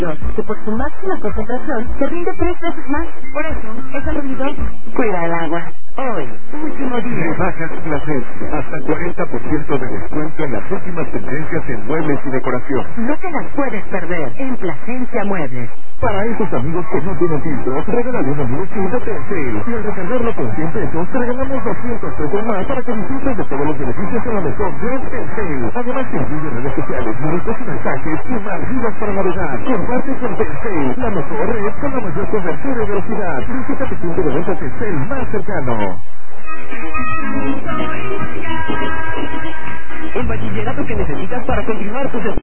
que por su máxima concentración te rinde 3 veces más. Por eso, es el ruido. Cuida el agua. Hoy, último día. Rebajas Placer. Hasta 40% de descuento en las últimas tendencias en muebles y decoración. No te las puedes perder en Plasencia Muebles. Para esos amigos que no tienen filtros, regálale un amigo chip de Telcel. Y al recargarlo con 100 pesos, te regalamos 200 pesos más para que disfrutes de todos los beneficios en la mejor red Telcel. Además, te incluye redes sociales, minutos y mensajes y más vidas para navegar. Comparte con Telcel, la mejor red con la mayor cobertura y velocidad. Visita tu punto de venta Telcel más cercano. El bachillerato que necesitas para continuar tus estudios.